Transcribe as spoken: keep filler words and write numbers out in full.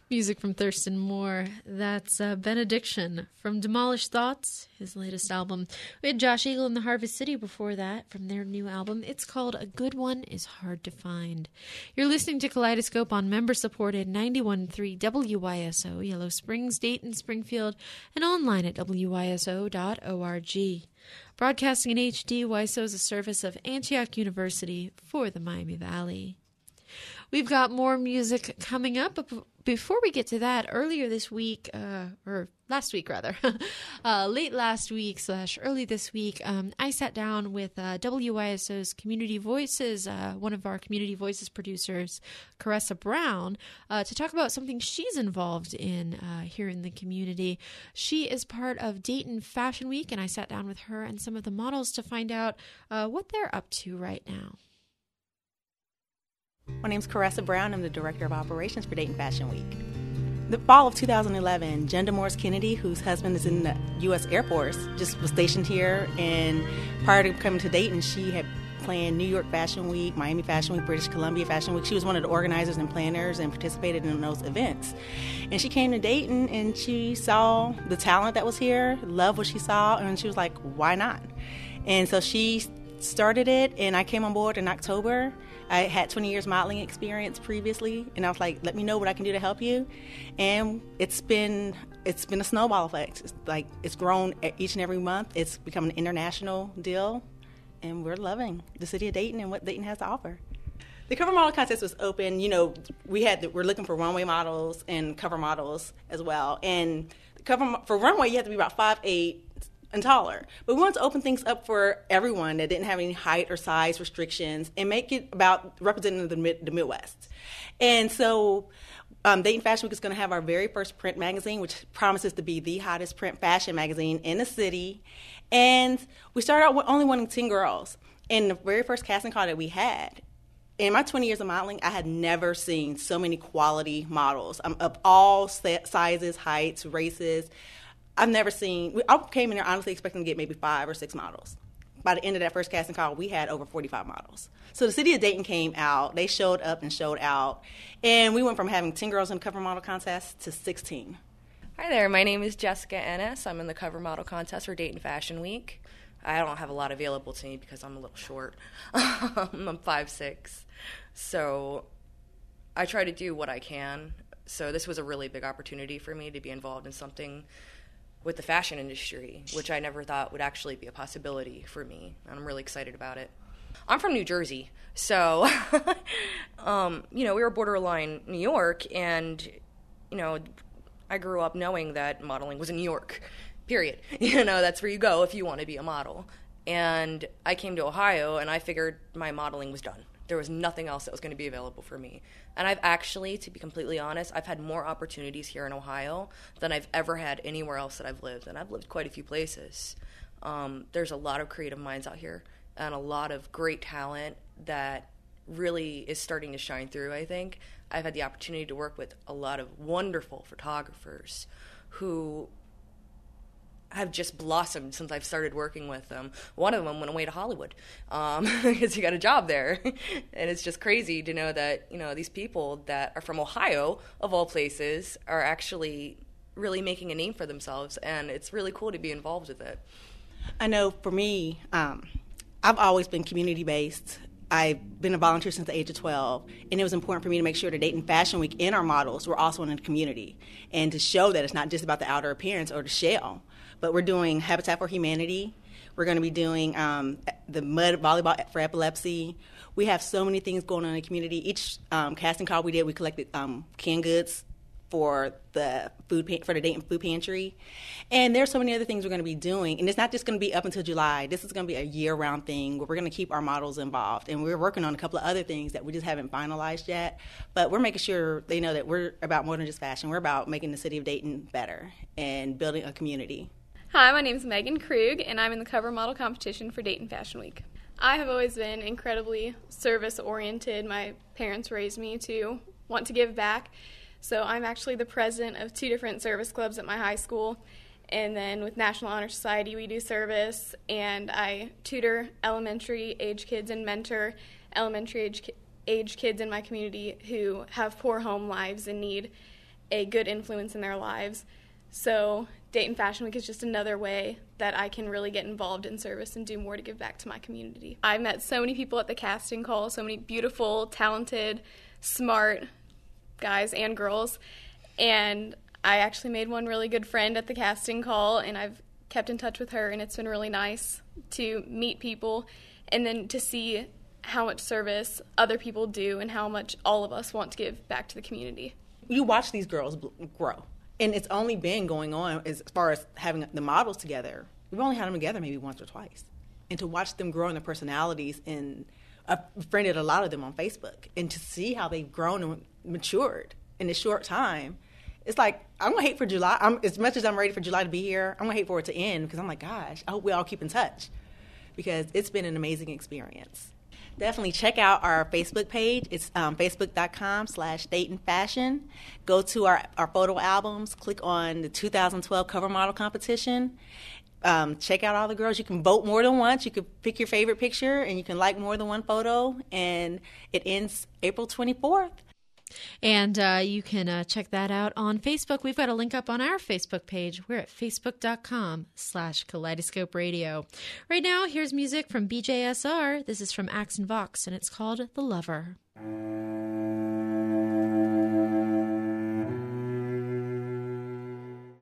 Music from Thurston Moore. That's uh, Benediction from Demolished Thoughts, his latest album. We had Josh Eagle and the Harvest City before that from their new album. It's called A Good One Is Hard to Find. You're listening to Kaleidoscope on member-supported ninety-one point three W Y S O, Yellow Springs, Dayton, Springfield, and online at W Y S O dot org. Broadcasting in H D, Y S O is a service of Antioch University for the Miami Valley. We've got more music coming up, but before we get to that, earlier this week, uh, or last week rather, uh, late last week slash early this week, um, I sat down with uh, W Y S O's Community Voices, uh, one of our Community Voices producers, Caressa Brown, uh, to talk about something she's involved in uh, here in the community. She is part of Dayton Fashion Week, and I sat down with her and some of the models to find out uh, what they're up to right now. My name is Caressa Brown. I'm the Director of Operations for Dayton Fashion Week. The fall of two thousand eleven, Jenda Morris Kennedy, whose husband is in the U S Air Force, just was stationed here. And prior to coming to Dayton, she had planned New York Fashion Week, Miami Fashion Week, British Columbia Fashion Week. She was one of the organizers and planners and participated in those events. And she came to Dayton and she saw the talent that was here, loved what she saw, and she was like, why not? And so she started it, and I came on board in October. I had twenty years modeling experience previously, and I was like, let me know what I can do to help you. And it's been it's been a snowball effect. It's like it's grown each and every month. It's become an international deal, and we're loving the city of Dayton and what Dayton has to offer. The cover model contest was open. You know, we had the, we're looking for runway models and cover models as well. And the cover for runway, you have to be about five eight and taller. But we want to open things up for everyone that didn't have any height or size restrictions and make it about representing the, mid, the Midwest. And so um, Dayton Fashion Week is going to have our very first print magazine, which promises to be the hottest print fashion magazine in the city. And we started out with only wanting ten girls. And the very first casting call that we had, in my twenty years of modeling, I had never seen so many quality models um, of all sizes, heights, races. I've never seen, I came in there honestly expecting to get maybe five or six models. By the end of that first casting call, we had over forty-five models. So the city of Dayton came out, they showed up and showed out, and we went from having ten girls in the cover model contest to sixteen. Hi there, my name is Jessica Ennis. I'm in the cover model contest for Dayton Fashion Week. I don't have a lot available to me because I'm a little short. I'm five six, so I try to do what I can. So this was a really big opportunity for me to be involved in something with the fashion industry, which I never thought would actually be a possibility for me, and I'm really excited about it. I'm from New Jersey, so, um, you know, we were borderline New York, and, you know, I grew up knowing that modeling was in New York, period. You know, that's where you go if you want to be a model. And I came to Ohio, and I figured my modeling was done. There was nothing else that was going to be available for me. And I've actually, to be completely honest, I've had more opportunities here in Ohio than I've ever had anywhere else that I've lived. And I've lived quite a few places. Um, there's a lot of creative minds out here and a lot of great talent that really is starting to shine through, I think. I've had the opportunity to work with a lot of wonderful photographers who have just blossomed since I've started working with them. One of them went away to Hollywood um, because he got a job there. And it's just crazy to know that, you know, these people that are from Ohio, of all places, are actually really making a name for themselves. And it's really cool to be involved with it. I know for me, um, I've always been community-based. I've been a volunteer since the age of twelve, and it was important for me to make sure that Dayton Fashion Week and our models were also in the community, and to show that it's not just about the outer appearance or the shell, but we're doing Habitat for Humanity. We're going to be doing um, the mud volleyball for epilepsy. We have so many things going on in the community. Each um, casting call we did, we collected um, canned goods for the food pa- for the Dayton Food Pantry. And there's so many other things we're going to be doing. And it's not just going to be up until July. This is going to be a year-round thing where we're going to keep our models involved. And we're working on a couple of other things that we just haven't finalized yet. But we're making sure they know that we're about more than just fashion. We're about making the city of Dayton better and building a community. Hi, my name is Megan Krug, and I'm in the cover model competition for Dayton Fashion Week. I have always been incredibly service-oriented. My parents raised me to want to give back. So I'm actually the president of two different service clubs at my high school. And then with National Honor Society, we do service, and I tutor elementary age kids and mentor elementary age, age kids in my community who have poor home lives and need a good influence in their lives. So Dayton Fashion Week is just another way that I can really get involved in service and do more to give back to my community. I met so many people at the casting call, so many beautiful, talented, smart guys and girls, and I actually made one really good friend at the casting call, and I've kept in touch with her, and it's been really nice to meet people and then to see how much service other people do and how much all of us want to give back to the community. You watch these girls grow, and it's only been going on as far as having the models together. We've only had them together maybe once or twice. And to watch them grow in their personalities, and I've befriended a lot of them on Facebook, and to see how they've grown and matured in a short time, it's like, I'm going to hate for July. I'm, as much as I'm ready for July to be here, I'm going to hate for it to end, because I'm like, gosh, I hope we all keep in touch, because it's been an amazing experience. Definitely check out our Facebook page. It's um, facebook.com slash Dayton Fashion. Go to our, our photo albums. Click on the two thousand twelve cover model competition. Um, check out all the girls. You can vote more than once. You can pick your favorite picture, and you can like more than one photo. And it ends April twenty-fourth. And uh, you can uh, check that out on Facebook. We've got a link up on our Facebook page. We're at facebook.com slash Kaleidoscope Radio. Right now, here's music from B J S R. This is from Axe and Vox, and it's called The Lover.